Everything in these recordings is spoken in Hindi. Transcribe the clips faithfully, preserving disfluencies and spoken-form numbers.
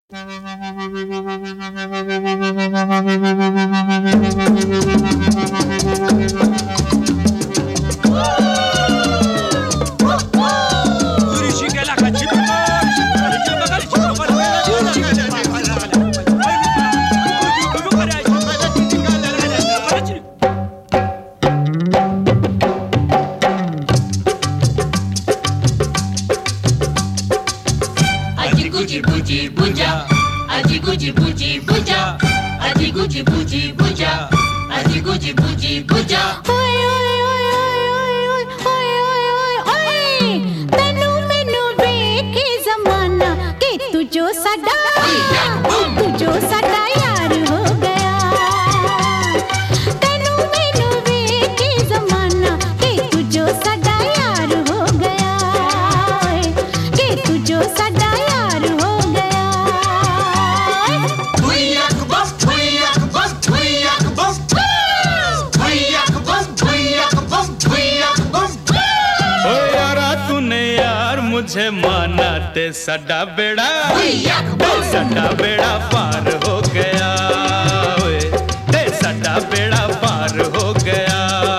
मुझे माना ते सदा बेड़ा ते सदा बेड़ा पार हो गया, ते सदा बेड़ा पार हो गया।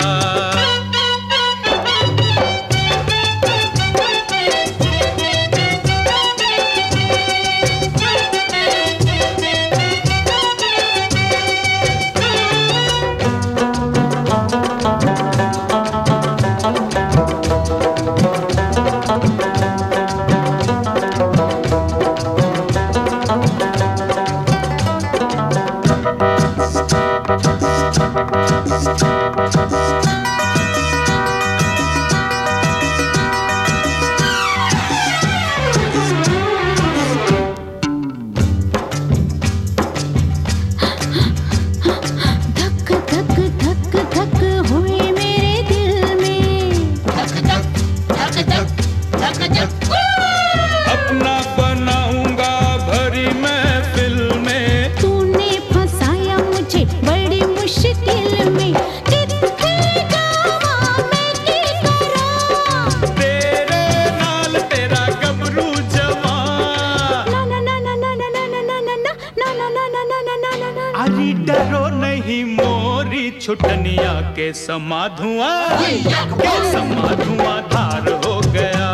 अरे डरो नहीं मोरी छुटनिया के समा धुआं के समा धुआं धार हो गया।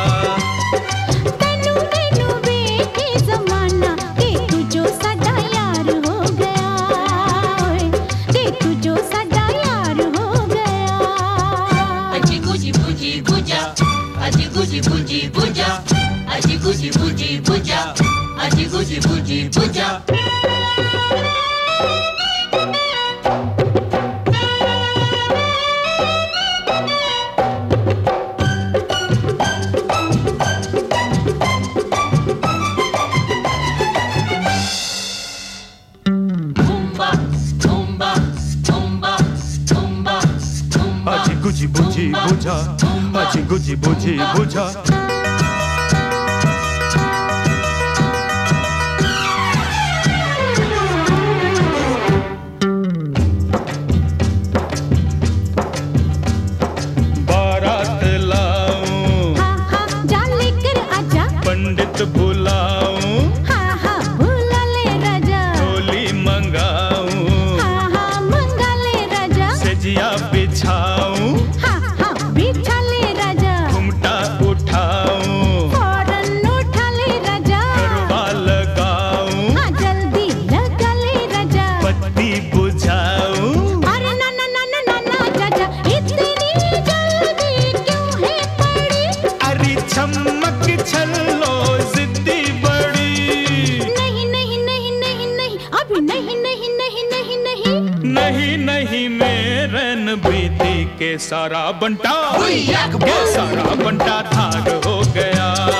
तनु तनु बेटे जमाना के तू जो सदा यार हो गया, के तू जो सदा यार हो गया। अजी गुजी बुजी बुजा, अजी गुजी बुजी बुजा, अजी गुजी बुजी बुजा, अजी गुजी बुजी बुजा। गुजी बुजी बुझा, अजी गुजी बुजी बुझा। बारात लाऊं, हाँ हाँ जा लेकर आजा। पंडित बुलाऊं, हाँ हाँ बुला ले राजा। डोली मंगाऊं, हाँ हाँ मंगा ले राजा। सजिया बिछाऊं, हाँ हाँ बिछा ले राजा। घुमटा उठाऊं, फौरन उठा ले राजा। गरबा लगाऊं, हाँ जल्दी लगा ले राजा। बत्ती बुझाऊं। अरे ना ना ना ना ना ना चाचा, इतनी जल्दी क्यों है पड़ी? अरे चमक छल्लो जिद्दी बड़ी। नहीं नहीं नहीं नहीं नहीं अभी नहीं नहीं नहीं नहीं नहीं नहीं नहीं मेरे बीती के सारा बंटा के सारा बंटा थार हो गया।